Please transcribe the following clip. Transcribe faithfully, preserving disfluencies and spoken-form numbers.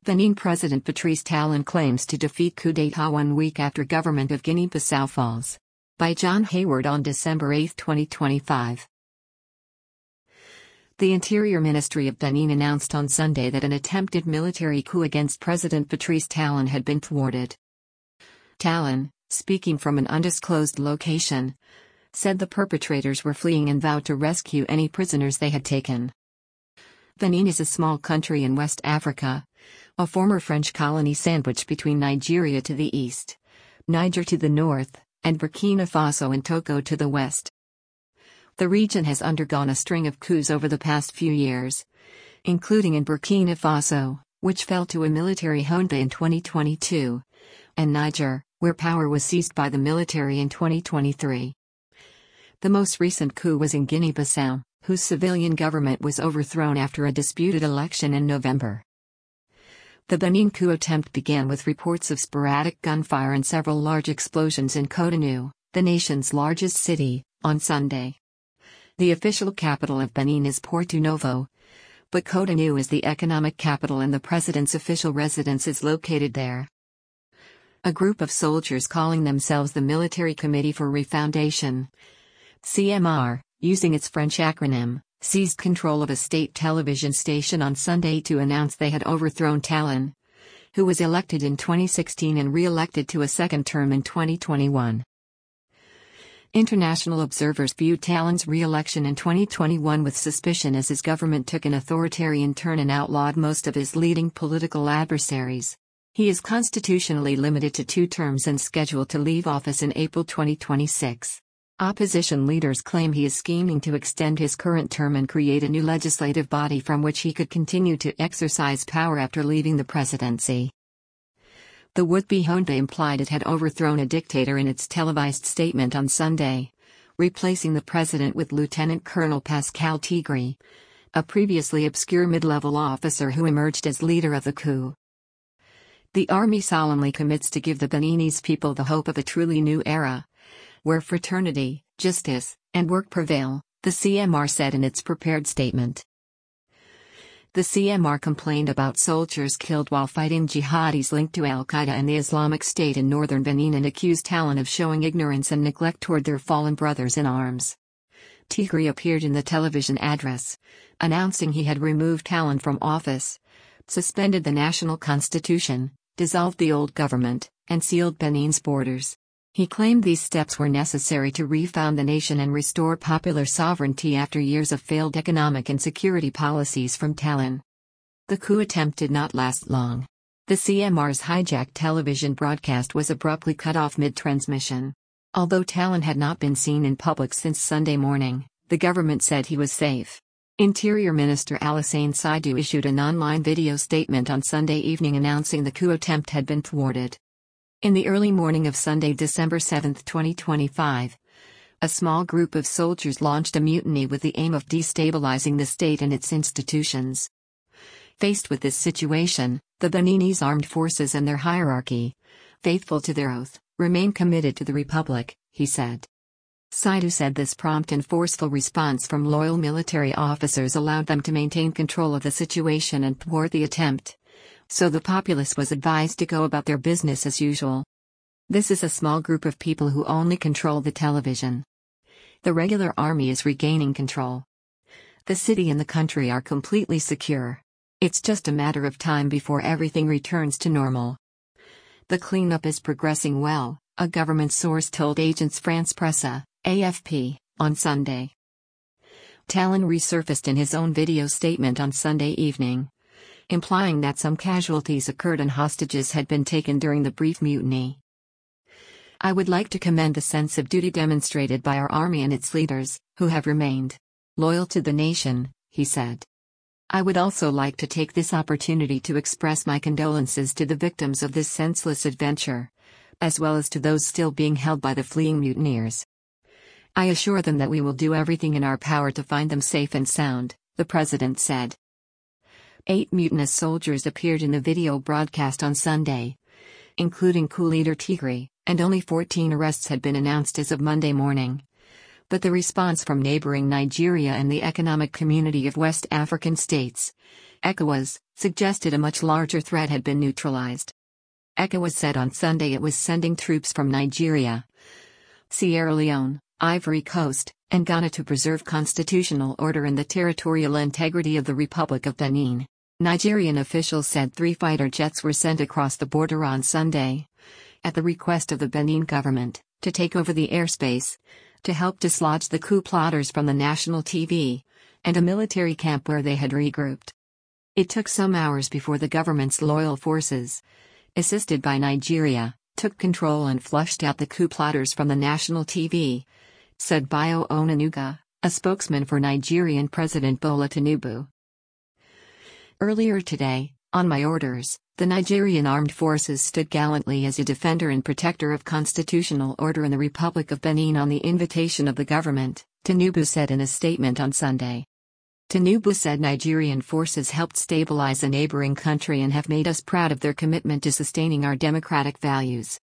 Benin President Patrice Talon claims to defeat coup d'état one week after government of Guinea-Bissau falls. By John Hayward on December eighth twenty twenty-five. The Interior Ministry of Benin announced on Sunday that an attempted military coup against President Patrice Talon had been thwarted. Talon, speaking from an undisclosed location, said the perpetrators were fleeing and vowed to rescue any prisoners they had taken. Benin is a small country in West Africa, a former French colony sandwiched between Nigeria to the east, Niger to the north, and Burkina Faso and Togo to the west. The region has undergone a string of coups over the past few years, including in Burkina Faso, which fell to a military junta in twenty twenty-two, and Niger, where power was seized by the military in twenty twenty-three. The most recent coup was in Guinea-Bissau, whose civilian government was overthrown after a disputed election in November. The Benin coup attempt began with reports of sporadic gunfire and several large explosions in Cotonou, the nation's largest city, on Sunday. The official capital of Benin is Porto Novo, but Cotonou is the economic capital and the president's official residence is located there. A group of soldiers calling themselves the Military Committee for Refoundation, C M R, using its French acronym, seized control of a state television station on Sunday to announce they had overthrown Talon, who was elected in twenty sixteen and re-elected to a second term in twenty twenty-one. International observers viewed Talon's re-election in twenty twenty-one with suspicion as his government took an authoritarian turn and outlawed most of his leading political adversaries. He is constitutionally limited to two terms and scheduled to leave office in April twenty twenty-six. Opposition leaders claim he is scheming to extend his current term and create a new legislative body from which he could continue to exercise power after leaving the presidency. The would-be junta implied it had overthrown a dictator in its televised statement on Sunday, replacing the president with Lieutenant Colonel Pascal Tigre, a previously obscure mid-level officer who emerged as leader of the coup. The army solemnly commits to give the Beninese people the hope of a truly new era, where fraternity, justice, and work prevail, the C M R said in its prepared statement. The C M R complained about soldiers killed while fighting jihadis linked to Al-Qaeda and the Islamic State in northern Benin and accused Talon of showing ignorance and neglect toward their fallen brothers in arms. Tigre appeared in the television address, announcing he had removed Talon from office, suspended the national constitution, dissolved the old government, and sealed Benin's borders. He claimed these steps were necessary to refound the nation and restore popular sovereignty after years of failed economic and security policies from Talon. The coup attempt did not last long. The C M R's hijacked television broadcast was abruptly cut off mid-transmission. Although Talon had not been seen in public since Sunday morning, the government said he was safe. Interior Minister Alassane Saidou issued an online video statement on Sunday evening announcing the coup attempt had been thwarted. In the early morning of Sunday, December seventh twenty twenty-five, a small group of soldiers launched a mutiny with the aim of destabilizing the state and its institutions. Faced with this situation, the Beninese armed forces and their hierarchy, faithful to their oath, remain committed to the republic, he said. Saidou said this prompt and forceful response from loyal military officers allowed them to maintain control of the situation and thwart the attempt, so the populace was advised to go about their business as usual. This is a small group of people who only control the television. The regular army is regaining control. The city and the country are completely secure. It's just a matter of time before everything returns to normal. The cleanup is progressing well, a government source told Agence France-Presse, A F P, on Sunday. Talon resurfaced in his own video statement on Sunday evening, implying that some casualties occurred and hostages had been taken during the brief mutiny. I would like to commend the sense of duty demonstrated by our army and its leaders, who have remained loyal to the nation, he said. I would also like to take this opportunity to express my condolences to the victims of this senseless adventure, as well as to those still being held by the fleeing mutineers. I assure them that we will do everything in our power to find them safe and sound, the president said. Eight mutinous soldiers appeared in the video broadcast on Sunday, including coup leader Tigre, and only fourteen arrests had been announced as of Monday morning. But the response from neighboring Nigeria and the Economic Community of West African States, ECOWAS suggested a much larger threat had been neutralized. ECOWAS said on Sunday it was sending troops from Nigeria, Sierra Leone, Ivory Coast, and Ghana to preserve constitutional order and the territorial integrity of the Republic of Benin. Nigerian officials said three fighter jets were sent across the border on Sunday, at the request of the Benin government, to take over the airspace, to help dislodge the coup plotters from the national T V, and a military camp where they had regrouped. It took some hours before the government's loyal forces, assisted by Nigeria, took control and flushed out the coup plotters from the national T V, said Bayo Onanuga, a spokesman for Nigerian President Bola Tinubu. Earlier today, on my orders, the Nigerian armed forces stood gallantly as a defender and protector of constitutional order in the Republic of Benin on the invitation of the government, Tinubu said in a statement on Sunday. Tinubu said Nigerian forces helped stabilize a neighboring country and have made us proud of their commitment to sustaining our democratic values.